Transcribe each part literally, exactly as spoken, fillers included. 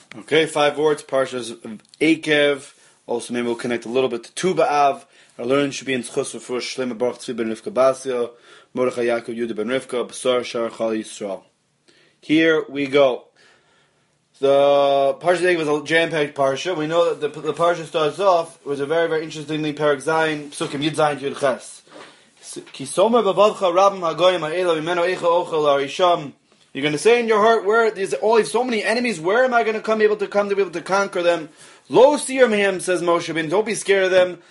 Okay, five words, Parshas Eikev. Also, maybe we'll connect a little bit to Tu B'Av. Our learning should be in Tzchus Refush, Shlema Baruch Tzvi ben Rivka Basya, Mordechai Yaakov Yehuda ben Rivka, B'sar Shar Chal Yisrael. Here we go. The Parshas Eikev is a jam-packed Parsha. We know that the, the Parsha starts off with a very, very interestingly Parak Zayin, Psukim Yud Zayin Yud Ches. Ki somer b'vavcha rabim hagoyim ha'ela v'meno eicha ochel ha'risham. You're going to say in your heart, where there's always so many enemies, where am I going to come able to come to be able to conquer them? Lo sir mehem, says Moshe Ben, don't be scared of them.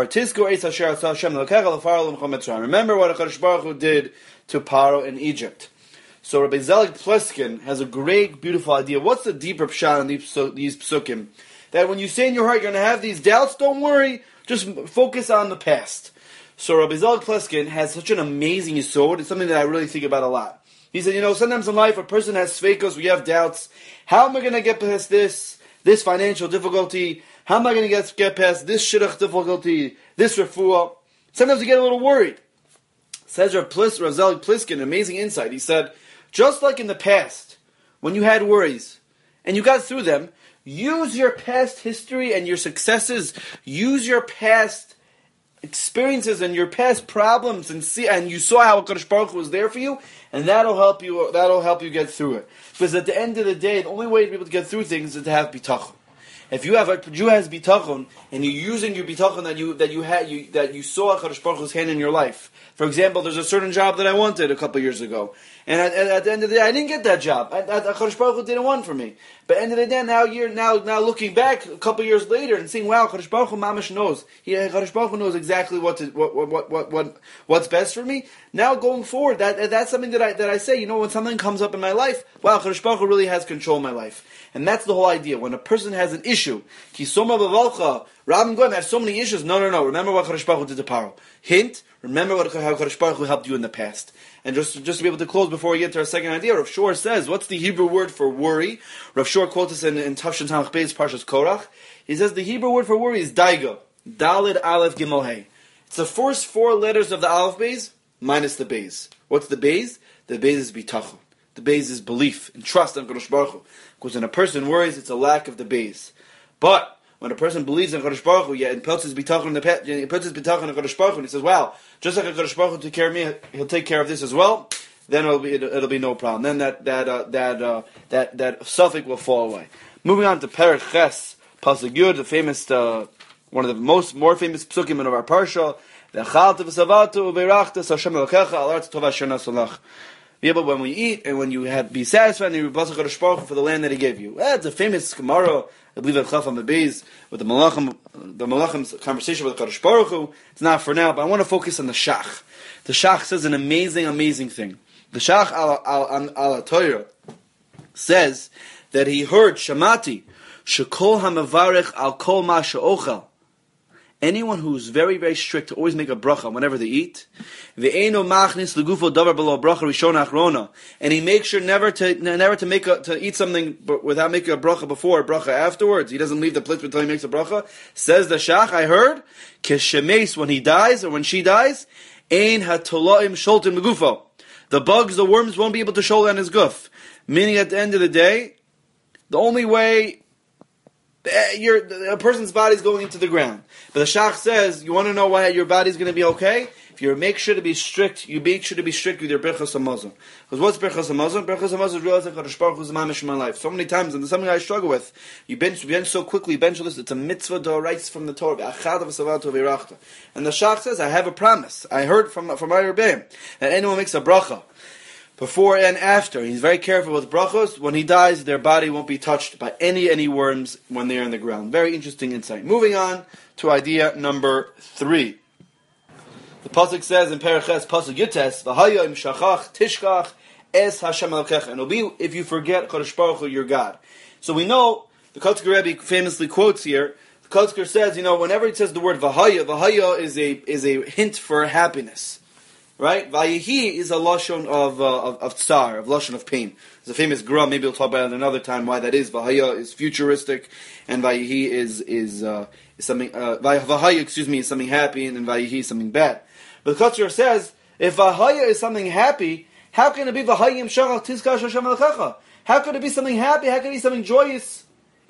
Remember what HaKadosh Baruch Hu did to Paro in Egypt. So Rabbi Zelig Pleskin has a great, beautiful idea. What's the deeper pshat in these, these psukim? That when you say in your heart you're going to have these doubts, don't worry, just focus on the past. So Rabbi Zelig Pleskin has such an amazing yesod. It's something that I really think about a lot. He said, you know, sometimes in life a person has sveikos, we have doubts. How am I going to get past this, this financial difficulty? How am I going to get, get past this shidduch difficulty, this refuah? Sometimes you get a little worried. Says Rav Plis, Rav Zelig Pliskin, amazing insight. He said, just like in the past, when you had worries, and you got through them, use your past history and your successes, use your past experiences and your past problems, and see, and you saw how HaKadosh Baruch Hu was there for you, and that'll help you. That'll help you get through it. Because at the end of the day, the only way to be able to get through things is to have bitachon. If you have a Jew has bitachon, and you're using your bitachon that you that you had you that you saw HaKadosh Baruch Hu's hand in your life. For example, there's a certain job that I wanted a couple of years ago, and at, at, at the end of the day, I didn't get that job. I, I, HaKadosh Baruch Hu didn't want for me. But at the end of the day, now you're now now looking back a couple of years later and seeing, wow, HaKadosh Baruch Hu mamash knows. He HaKadosh Baruch Hu knows exactly what to, what, what what what what what's best for me. Now going forward, that that's something that I that I say. You know, when something comes up in my life, wow, HaKadosh Baruch Hu really has control of my life. And that's the whole idea. When a person has an issue, ki soma b'valcha, Rabban Goyim has so many issues. No, no, no. Remember what HaKadosh Baruch Hu did to Paro. Hint, remember what how HaKadosh Baruch Hu helped you in the past. And just, just to be able to close before we get to our second idea, Rav Shor says, what's the Hebrew word for worry? Rav Shor quotes us in, in Tafshin Tamach Beis, Parshas Korach. He says the Hebrew word for worry is daiga. Dalid Aleph Gimel Hey. It's the first four letters of the Aleph Beis, minus the Beis. What's the Beis? The Beis is bitachon. The Beis is belief and trust in HaKadosh Baruch Hu. Because when a person worries, it's a lack of the Beis. But when a person believes in HaKadosh Baruch Hu, yeah, and puts his bitachon in the pet, he puts his bitachon in HaKadosh Baruch Hu, and he says, wow, just like HaKadosh Baruch Hu took care of me, he'll take care of this as well. Then it'll be it'll, it'll be no problem. Then that that uh, that uh, that that suffix will fall away. Moving on to Perek Ches Pasuk Yud, the famous uh, one of the most more famous psukim of our parsha. V'achalta v'savatu v'irachta Hashem Elokecha al aretz tova asher nasalach. Be able when we eat and when you have be satisfied and you bless HaKadosh Baruch Hu for the land that He gave you. That's a famous Gemara. I believe at Chaf HaMebeis with the Malachim, the Malachim's conversation with HaKadosh Baruch Hu. It's not for now, but I want to focus on the Shach. The Shach says an amazing, amazing thing. The Shach al al al Torah says that he heard Shamati Shekol HaMevarech al Kol Ma She'ochel. Anyone who's very, very strict to always make a bracha whenever they eat, ve'eno machnis legufo davar below bracha rishon achrona, and he makes sure never to never to make a, to eat something without making a bracha before, a bracha afterwards. He doesn't leave the place until he makes a bracha. Says the Shach, I heard keshemes when he dies or when she dies, ein hatolaim sholtim legufo. The bugs, the worms won't be able to show on his guf. Meaning, at the end of the day, the only way. Your, a person's body is going into the ground. But the Shach says, you want to know why your body is going to be okay? If you make sure to be strict, you make sure to be strict with your Birchas HaMazon. Because what's Birchas HaMazon? Birchas HaMazon is realizing HaKadosh Baruch Hu is the mamish in my life. So many times, and it's something I struggle with. You bench, you bench so quickly, bench this. It's a mitzvah d'oraisa from the Torah. And the Shach says, I have a promise. I heard from from my Rebbeim that anyone makes a bracha before and after, he's very careful with brachos. When he dies, their body won't be touched by any any worms when they are in the ground. Very interesting insight. Moving on to idea number three. The pasuk says in Perek Ches Pasuk Yutes, "V'haya im shachach tishkach es Hashem Elokecha." And it'll be if you forget Kadosh Baruch Hu, your God. So we know the Kotzker Rebbe famously quotes here. The Kotzker says, you know, whenever it says the word "v'haya," "v'haya" is a is a hint for happiness. Right? Vayihi is a lashon of, uh, of, of tsar, of lashon of pain. There's a famous gra, maybe we'll talk about it another time why that is. Vahaya is futuristic, and Vayihi is, is, uh, is something, uh, Vahaya, excuse me, is something happy, and then Vayihi is something bad. But the Kotzker says, if Vahaya is something happy, how can it be Vahayim Shachach Tizkash Hashem Elokecha? How could it be something happy? How could it be something joyous?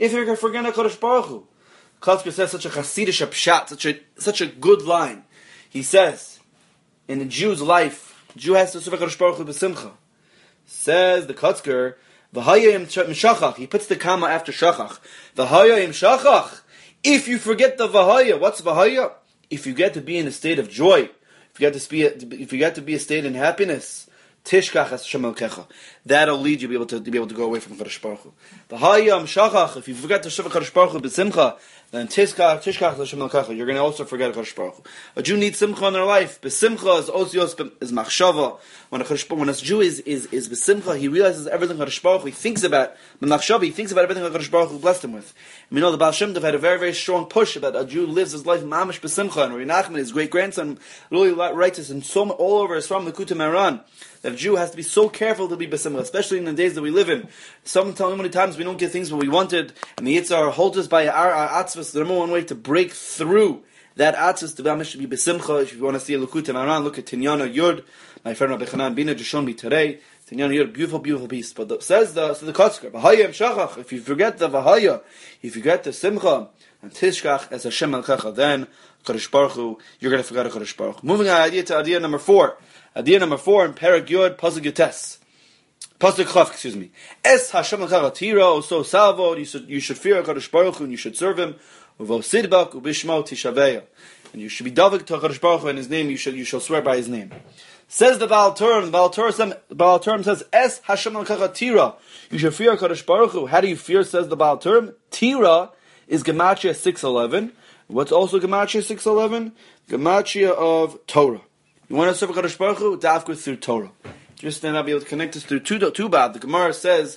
if you're forgetting HaKadosh Baruch Hu. Kotzker says such a Hasidish pshat, such a such a good line. He says, in a Jew's life, Jew has to serve HaKadosh Baruch Hu b'simcha. Says the Kotzker, V'hayim shachach. He puts the comma after shachach. V'hayim shachach. If you forget the v'haya, what's v'haya? If you get to be in a state of joy, if you get to be, if you get to be a state in happiness, tishkach es Hashem Elokecha. That'll lead you to be able to, to be able to go away from Kadosh Baruch Hu. V'hayim shachach. If you forget to serve Kadosh Baruch Hu b'simcha, then tishkach tishkach es Hashem Elokecha. You're going to also forget Kadosh Baruch Hu. A Jew needs simcha in their life. B'simcha is osios is machshava. When a when a Jew is is is b'simcha, he realizes everything Kadosh Baruch Hu. He thinks about b'machshava. He thinks about everything Kadosh Baruch Hu blessed him with. And we know the Baal Shem Tov had a very very strong push about a Jew lives his life mamish b'simcha. And Rabbi Nachman, his great grandson, really writes this and so all over his from the Likutei Moharan. That a Jew has to be so careful to be b'simcha, especially in the days that we live in. Some tell many times we don't get things what we wanted, and the Yitzhar holds us by our, our atzvus. The number one way to break through that atzvus to be be b'simcha. If you want to see a Likutei Moharan, look at Tinyana Yud. My friend Rabbi Chanan Bina just showed me today. Tinyana Yud, beautiful, beautiful piece. But the, says the so the Kotzker, V'hayim shachach. If you forget the v'haya, if you forget the simcha and tishkach as Hashem Elokecha, then Kadosh Baruch Hu, you're going to forget Kadosh Baruch Hu. Moving on idea to idea number four. Idea number four in Perek Yud, Pasuk Yutes. Pasuk Chav, excuse me. Es Hashem Elokecha tira, so salvo, you should, you should fear HaKadosh Baruch Hu, and you should serve Him. Uvo sidbak, ubishmo tishaveya. And you should be davik to HaKadosh Baruch Hu, and His name, you should, you shall swear by His name. Says the Baal Turim, the Baal Turim, Baal Turim says, Es Hashem Elokecha tira. You should fear HaKadosh Baruch Hu. How do you fear, says the Baal Turim? Tira is Gematria six eleven. What's also Gematria six eleven? Gematria of Torah. You want to serve HaKadosh Baruch Hu? Dafka through Torah. Just then I'll be able to connect us through two, two Bab. The Gemara says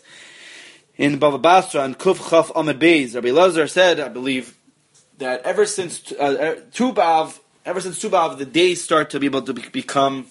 in Bava Basra and Kuf Chaf Amid Beis, Rabbi Lazar said, I believe, that ever since uh, two Bab, ever since two Bab, the days start to be able to be, become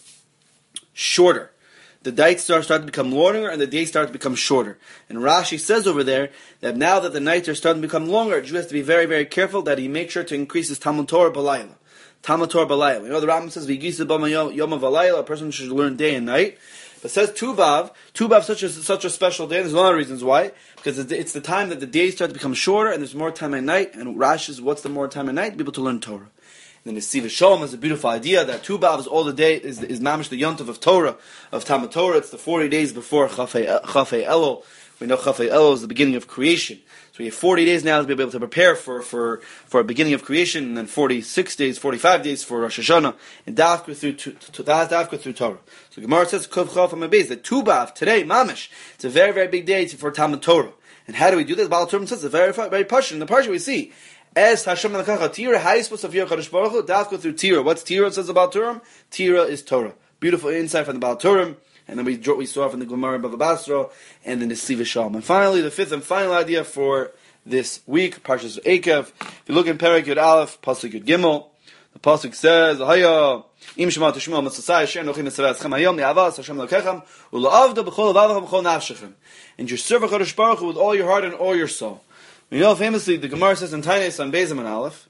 shorter. The nights start, start to become longer and the days start to become shorter. And Rashi says over there that now that the nights are starting to become longer, a Jew has to be very, very careful that he makes sure to increase his Talmud Torah b'layla. Talmud Torah b'layla. You know the Rambam says v'yigisa b'ma yom v'layla. A person should learn day and night. But it says Tubav. Tubav is such a such a special day. And there's a lot of reasons why. Because it's the time that the days start to become shorter and there's more time at night. And Rashi says, what's the more time at night? To be able to learn Torah. And then the Siva Shalom has a beautiful idea that Tubav is all the day is is mamish the yontav of Torah of Talmud Torah. It's the forty days before Chafei Elul. We know Chafei Elul is the beginning of creation. So we have forty days now to be able to prepare for, for, for a beginning of creation, and then forty-six days, forty-five days for Rosh Hashanah, and Dafka through, to, to, Dafka through Torah. So Gemara says, Kuf Chav HaMabez, that Tubav, today, Mamish, it's a very, very big day for Talmud Torah. And how do we do this? Baal Turim says, it's very, very Pashut. In the Parsha we see, as Hashem Elokecha Tira, how are you supposed to fear HaKadosh Baruch Hu? Dafka through Tira. What's Tira, says the Baal Turim? Tira is Torah. Beautiful insight from the Baal Turim. And then we we saw from the Gemara Bava Basra, and then the Siva Shalom. And finally, the fifth and final idea for this week, Parshas Eikev. If you look in Perek Yud Aleph, Pasuk Yud Gimel, the Pasuk says, Haya, Im Shema Tishma Matzasai Asher Nochim Etzavetzchem Hayom Li'avas Hashem Elokechem U'la'avda B'chol Avavachem B'chol Nafshechem. And you serve HaKadosh Baruch Hu with all your heart and all your soul. You know, famously, the Gemara says in Tainis on Bezim and Aleph,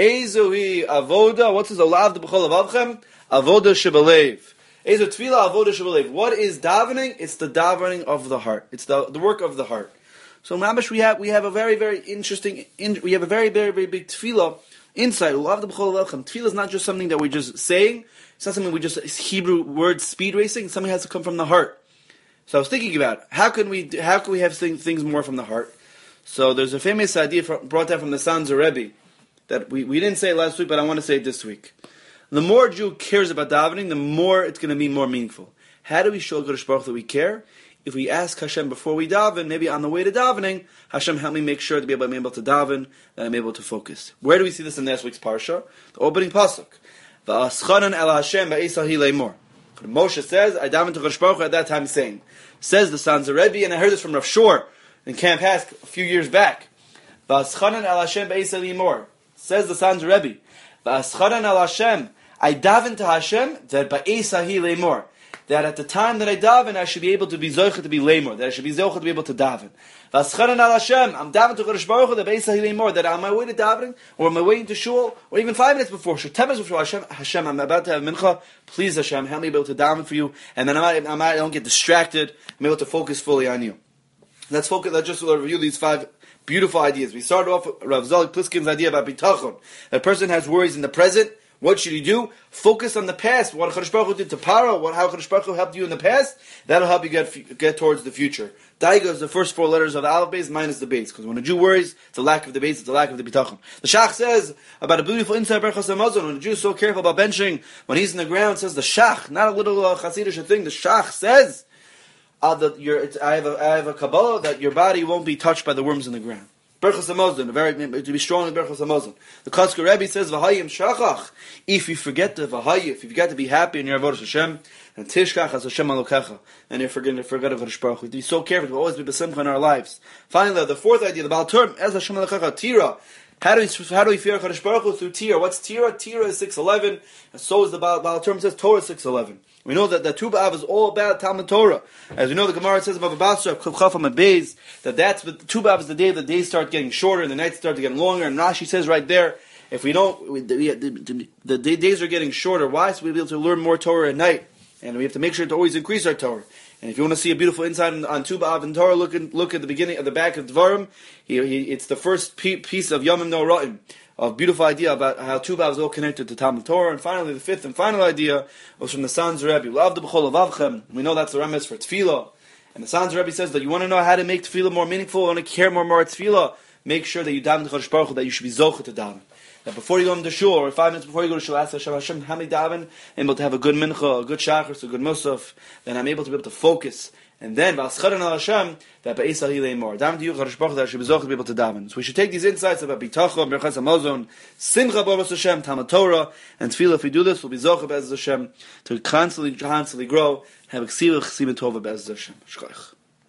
Ezohi Avoda, what's this? U'la'avda B'chol Avavachem? Avoda Shebelev. Ezo Tefillah Avoda Shebelev. What is davening? It's the davening of the heart. It's the, the work of the heart. So Mamish, we have we have a very very interesting in, we have a very very very big tefillah inside. Tefillah is not just something that we're just saying. It's not something we just it's Hebrew word speed racing. Something has to come from the heart. So I was thinking about how can we how can we have things, things more from the heart. So there's a famous idea from, brought down from the Sanzer Rebbe that we, we didn't say it last week, but I want to say it this week. The more a Jew cares about davening, the more it's going to be more meaningful. How do we show Kadosh Baruch that we care? If we ask Hashem before we daven, maybe on the way to davening, Hashem, help me make sure to be able, able to daven, that I'm able to focus. Where do we see this in last week's parsha? The opening pasuk. V'aschanan el Hashem ba'esahi leimor. Moshe says, I daven to Kadosh Baruch Hu at that time saying, says the Sanzer Rebbe, and I heard this from Rav Shor in Camp Hask a few years back. V'aschanan el Hashem ba'esahi leimor. Says the Sanzer Rebbe, V'aschanan el Hashem, I daven to Hashem that ba'esahi leimor. That at the time that I daven, I should be able to be zocheh to be lemor. That I should be zocheh to be able to daven. V'aschanan al Hashem, I'm daven to Kadosh Baruch Hu, that b'esahi lemor. That on my way to davening, or on my way into shul, or even five minutes before shul, ten minutes before Hashem, Hashem, I'm about to have mincha. Please Hashem, help me be able to daven for you, and then I'm not, I'm not, I don't get distracted. I'm able to focus fully on you. Let's focus. Let's just review these five beautiful ideas. We started off with Rav Zelig Pliskin's idea about bitachon. A person has worries in the present. What should he do? Focus on the past. What Kadosh Baruch Hu did to Paro, what how Kadosh Baruch Hu helped you in the past, that'll help you get get towards the future. Daiga is the first four letters of the Aleph base minus the base. Because when a Jew worries, it's a lack of the base, it's a lack of the bitachon. The Shach says about a beautiful inside Berachos Hamazon, when a Jew is so careful about benching, when he's in the ground, says the Shach, not a little uh, Hasidish thing, the Shach says, uh, that your, it's, I, have a, I have a Kabbalah that your body won't be touched by the worms in the ground. Berachos Hamazon, very to be strong in Berachos Hamazon. The Kosker Rebbe says V'hayim Shachach. If you forget the V'hayim, if you forget to be happy in your avodas Hashem, and Tishkach as Hashem Alokecha, and you're forgetting to forget of Kadosh Baruch Hu. Be so careful to always be besimcha in our lives. Finally, the fourth idea, the Baal Term, as Hashem Alokecha, Tira. How do we how do we fear Kadosh Baruch Hu through Tira? What's Tira? Tira is six eleven, and so is the Baal, Baal Term says Torah six eleven. We know that the Tu B'Av is all about Talmud Torah. As we know, the Gemara says about Basra, Chafam and Beis, that that's the Tu B'Av is the day the days start getting shorter and the nights start getting longer. And Rashi says right there, if we don't, we, the, the, the, the days are getting shorter. Why? So we'll be able to learn more Torah at night, and we have to make sure to always increase our Torah. And if you want to see a beautiful insight on, on Tu B'Av and Torah, look in, look at the beginning, at the back of Dvarim. He, he, it's the first piece of Yomim Noraim, of beautiful idea about how Tu B'Av is all connected to Talmud Torah. And finally, the fifth and final idea was from the Sanz Rebbe. We know that's the remes for Tefillah. And the Sanz Rebbe says that you want to know how to make Tefillah more meaningful, want to care more more Tefillah, make sure that you daven to Kadosh Baruch Hu, that you should be zocheh to daven. That before you go into shul, or five minutes before you go to shul, ask Hashem, Hashem, how many daven? I'm able to have a good mincha, a good shachar, a good musaf. Then I'm able to be able to focus. And then, V'ascharen al Hashem, that Ba'is Alilei more. Daven to you, Kadosh Baruch Hu, that I should be zocheh to be able to daven. So we should take these insights about bitachon, Berachos Hamazon, Simcha B'Avos Hashem, Talmud Torah, and Tefillah. If we do this, we'll be zocheh Be'ez Hashem to constantly, constantly grow, have a ksiva, chesima tova Be'ez Hashem. Shkoich.